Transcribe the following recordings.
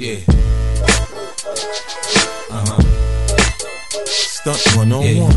Yeah. Stunt 101.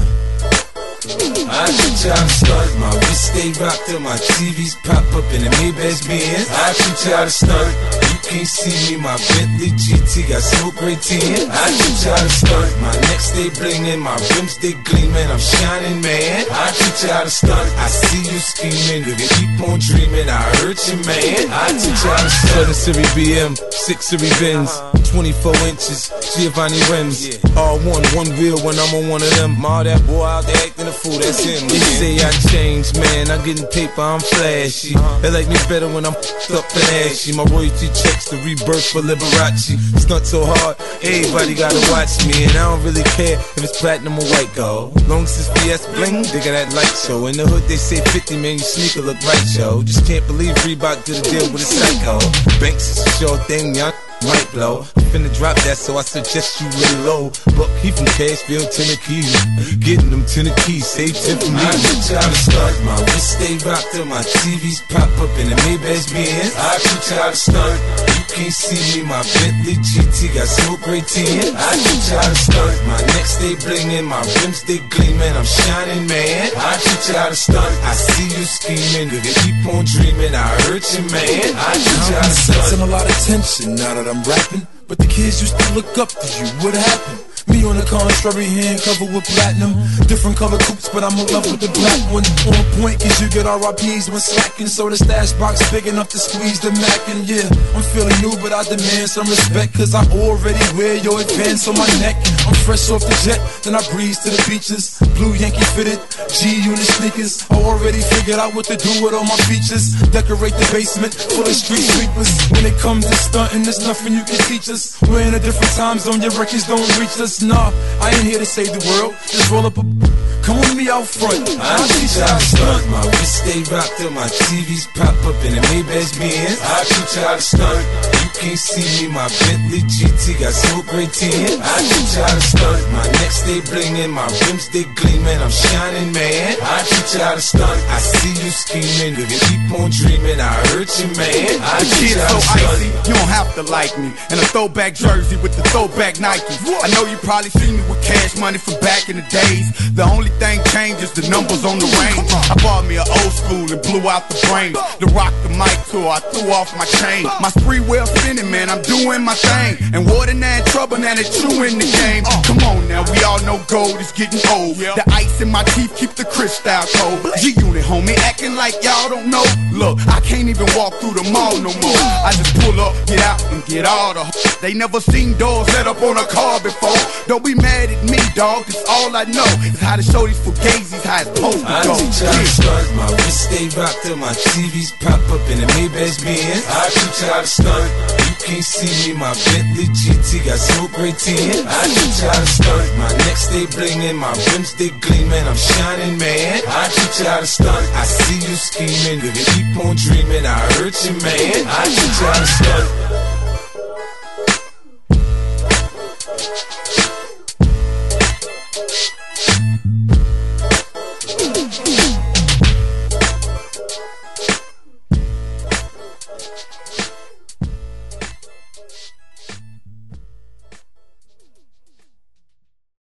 I teach you how to stunt. My wrist stay rocked till my TVs pop up in the Maybach Benz. I teach you how to stunt. You can't see me, my Bentley GT got smoke gray tin. I teach you how to stunt. My neck stay blingin', my rims they gleamin', I'm shining, man. I teach you how to stunt. I see you scheming, you can keep on dreaming. I hurt you, man. I teach you how to stunt. 7 Series BM, 6 Series Benz, 24 inches, Giovanni rims. All one wheel when I'm on one of them. All that boy out there acting a fool, that's him. They say I changed, man. I'm getting paper, I'm flashy. They like me better when I'm up and ashy. My royalty checks the rebirth for Liberace. Stunt so hard, everybody gotta watch me. And I don't really care if it's platinum or white gold. Long as it's VS bling, they got that light show. In the hood they say 50, man, your sneaker look right, yo. Just can't believe Reebok did a deal with a psycho. Banks is a sure thing, y'all might blow. I'm finna drop that, so I suggest you really low. But he from Cashville, Tennessee, getting them Tennessee, save 10 for me. I teach you how to stunt. My wrist stay rocked till my TVs pop up in the Maybach Benz. I teach you how to stunt. You can't see me, my Bentley GT got smoke gray tin. I teach you how to stunt. My neck stay blingin', my rims they gleamin', I'm shining, man. I teach you how to stunt. I see you scheming, you can keep on dreaming. I hurt you, man. I teach you how to stunt. Sensing a lot of tension now that I'm rapping, but the kids used to look up to you. What happened? Me on the contrary, hand covered with platinum. Different color coupes, but I'm in love with the black one. On point, cause you get RIPs when slacking. So the stash box big enough to squeeze the Mac. And yeah, I'm feeling new, but I demand some respect, cause I already wear your advance on my neck. I'm fresh off the jet, then I breeze to the beaches. Blue Yankee fitted, G-Unit sneakers. I already figured out what to do with all my features. Decorate the basement full of street sweepers. When it comes to stunting, there's nothing you can teach us. We're in a different time zone, your records don't reach us. Nah, I ain't here to save the world. Just roll up a... Come with me out front. I teach you how to stunt. My wrist stay rocked till my TVs pop up in the Maybach Benz. I teach you how to stunt. You can't see me, my Bentley GT got smoke gray tin. I teach you how to stunt. My neck stay blingin', my rims they gleamin', I'm shining, man. I teach you how to stunt. I see you scheming, you can keep on dreaming. I hurt you, man. I teach you how to stunt. So icy, you don't have to like me. And a throwback jersey with the throwback Nike. I know you probably see me with cash money from back in the days. The only thing changed is the numbers on the range. I bought me an old school and blew out the brain. The rock the mic tour, I threw off my chain. My spree well spinning, man, I'm doing my thing. And water now in trouble, now they true in the game. Come on now, we all know gold is getting old. The ice in my teeth keep the crystal cold. G-Unit, homie, acting like y'all don't know. Look, I can't even walk through the mall no more. I just pull up, get out, and get all the They never seen doors set up on a car before. Don't be mad at me, dog, cause all I know is how to show these fugazis how it's supposed to go. I teach you how to stunt. My wrist stay rocked till my TVs pop up in the Maybach Benz. I teach you how to stunt. You can't see me, my Bentley GT got smoke gray tin. I teach you how to stunt. My neck stay blingin', my rims they gleamin', I'm shining, man. I teach you how to stunt. I see you scheming, you can keep on dreaming. I hurt you, man. I teach you how to stunt.